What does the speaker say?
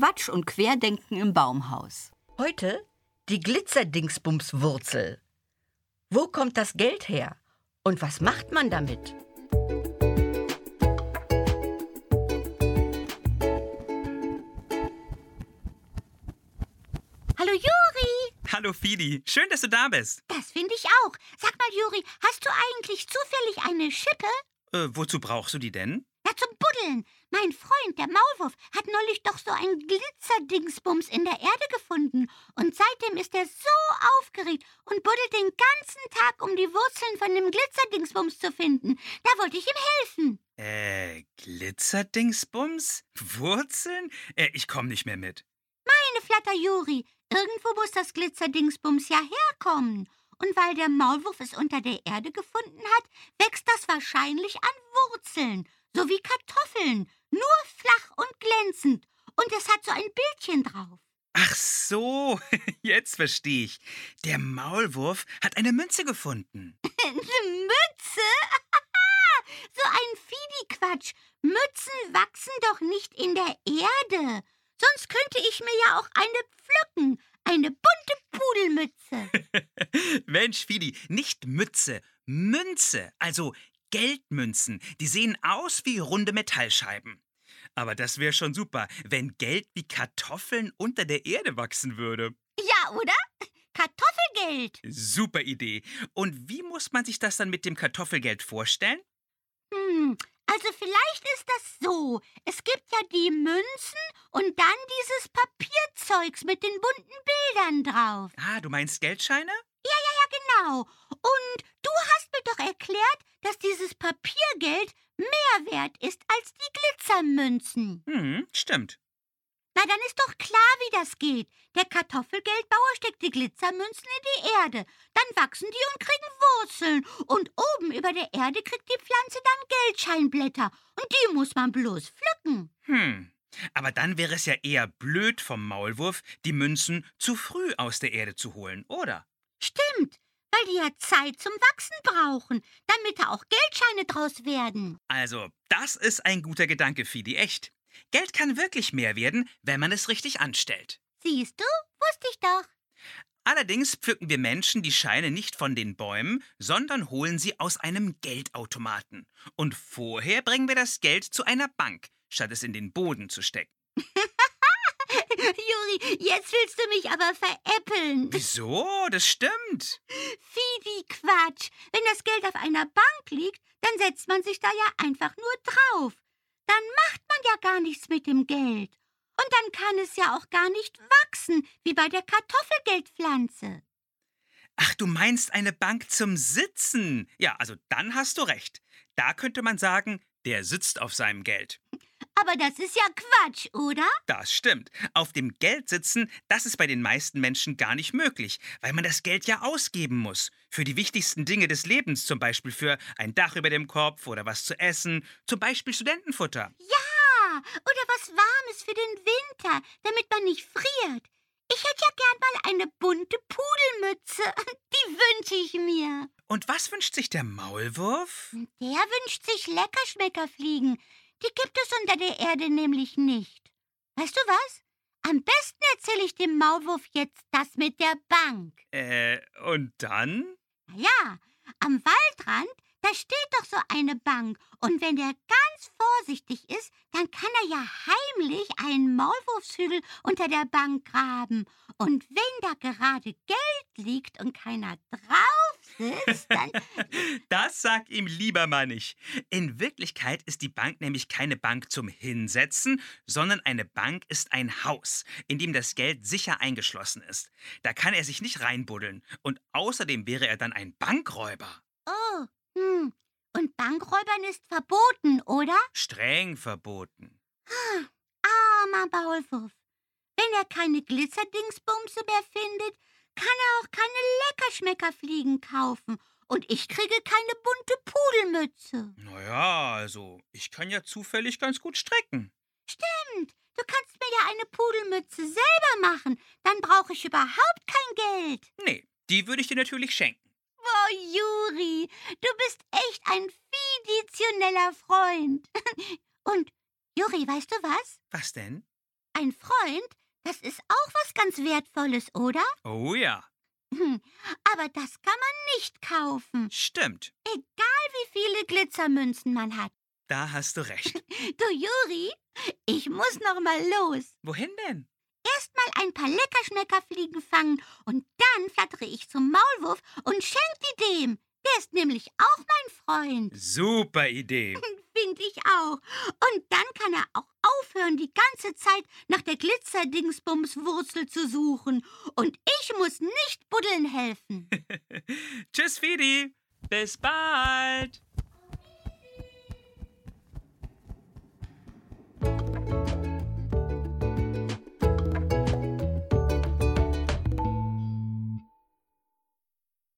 Quatsch und Querdenken im Baumhaus. Heute die Glitzerdingsbumswurzel. Wo kommt das Geld her? Und was macht man damit? Hallo Juri! Hallo Fidi, schön, dass du da bist. Das finde ich auch. Sag mal Juri, hast du eigentlich zufällig eine Schippe? Wozu brauchst du die denn? Ja, zum Buddeln. Mein Freund, der Maulwurf, hat neulich doch so ein Glitzerdingsbums in der Erde gefunden. Und seitdem ist er so aufgeregt und buddelt den ganzen Tag, um die Wurzeln von dem Glitzerdingsbums zu finden. Da wollte ich ihm helfen. Glitzerdingsbums? Wurzeln? Ich komm nicht mehr mit. Meine Flatter Juri, irgendwo muss das Glitzerdingsbums ja herkommen. Und weil der Maulwurf es unter der Erde gefunden hat, wächst das wahrscheinlich an Wurzeln, so wie Kartoffeln, nur flach und glänzend. Und es hat so ein Bildchen drauf. Ach so, jetzt verstehe ich. Der Maulwurf hat eine Münze gefunden. Eine Mütze? So ein Fidi-Quatsch. Mützen wachsen doch nicht in der Erde. Sonst könnte ich mir ja auch eine pflücken. Eine bunte Pudelmütze. Mensch, Fidi, nicht Mütze, Münze, also Geldmünzen. Die sehen aus wie runde Metallscheiben. Aber das wäre schon super, wenn Geld wie Kartoffeln unter der Erde wachsen würde. Ja, oder? Kartoffelgeld. Super Idee. Und wie muss man sich das dann mit dem Kartoffelgeld vorstellen? Also vielleicht ist das so. Es gibt ja die Münzen und dann dieses Papierzeugs mit den bunten Bildern drauf. Ah, du meinst Geldscheine? Ja, genau. Und du hast mir doch erklärt, dass dieses Papiergeld mehr wert ist als die Glitzermünzen. Stimmt. Na, dann ist doch klar, wie das geht. Der Kartoffelgeldbauer steckt die Glitzermünzen in die Erde. Dann wachsen die und kriegen Wurzeln. Und oben über der Erde kriegt die Pflanze dann Geldscheinblätter. Und die muss man bloß pflücken. Aber dann wäre es ja eher blöd vom Maulwurf, die Münzen zu früh aus der Erde zu holen, oder? Stimmt, weil die ja Zeit zum Wachsen brauchen, damit da auch Geldscheine draus werden. Also, das ist ein guter Gedanke, Fidi, echt. Geld kann wirklich mehr werden, wenn man es richtig anstellt. Siehst du? Wusste ich doch. Allerdings pflücken wir Menschen die Scheine nicht von den Bäumen, sondern holen sie aus einem Geldautomaten. Und vorher bringen wir das Geld zu einer Bank, statt es in den Boden zu stecken. Juri, jetzt willst du mich aber veräppeln. Wieso? Das stimmt. Fidi Quatsch. Wenn das Geld auf einer Bank liegt, dann setzt man sich da ja einfach nur drauf. Dann macht man ja gar nichts mit dem Geld. Und dann kann es ja auch gar nicht wachsen, wie bei der Kartoffelgeldpflanze. Ach, du meinst eine Bank zum Sitzen? Ja, also dann hast du recht. Da könnte man sagen, der sitzt auf seinem Geld. Aber das ist ja Quatsch, oder? Das stimmt. Auf dem Geld sitzen, das ist bei den meisten Menschen gar nicht möglich, weil man das Geld ja ausgeben muss. Für die wichtigsten Dinge des Lebens, zum Beispiel für ein Dach über dem Kopf oder was zu essen, zum Beispiel Studentenfutter. Ja, oder was Warmes für den Winter, damit man nicht friert. Ich hätte ja gern mal eine bunte Pudelmütze. Die wünsche ich mir. Und was wünscht sich der Maulwurf? Der wünscht sich Leckerschmeckerfliegen. Die gibt es unter der Erde nämlich nicht. Weißt du was? Am besten erzähle ich dem Maulwurf jetzt das mit der Bank. Und dann? Ja, am Waldrand, da steht doch so eine Bank. Und wenn der ganz vorsichtig ist, dann kann er ja heimlich einen Maulwurfshügel unter der Bank graben. Und wenn da gerade Geld liegt und keiner drauf sitzt, dann... Das sag ihm lieber mal nicht. In Wirklichkeit ist die Bank nämlich keine Bank zum Hinsetzen, sondern eine Bank ist ein Haus, in dem das Geld sicher eingeschlossen ist. Da kann er sich nicht reinbuddeln. Und außerdem wäre er dann ein Bankräuber. Oh, Und Bankräubern ist verboten, oder? Streng verboten. Armer Maulwurf. Wenn er keine Glitzerdingsbumse mehr findet, kann er auch keine Leckerschmeckerfliegen kaufen. Und ich kriege keine bunte Pudelmütze. Naja, also, ich kann ja zufällig ganz gut stricken. Stimmt, du kannst mir ja eine Pudelmütze selber machen. Dann brauche ich überhaupt kein Geld. Nee, die würde ich dir natürlich schenken. Oh, Juri, du bist echt ein fiditioneller Freund. Und, Juri, weißt du was? Was denn? Ein Freund, das ist auch was ganz Wertvolles, oder? Oh ja, Aber das kann man nicht kaufen. stimmt. Egal wie viele Glitzermünzen man hat. Da hast du recht. Du, Juri, ich muss noch mal los. Wohin denn? Erst mal ein paar Leckerschmeckerfliegen fangen und dann flattere ich zum Maulwurf und schenk die dem. Der ist nämlich auch mein Freund. Super Idee. Finde ich auch. Und dann kann er auch aufhören, die ganze Zeit nach der Glitzerdingsbumswurzel zu suchen. Und ich muss nicht buddeln helfen. Tschüss, Fidi. Bis bald.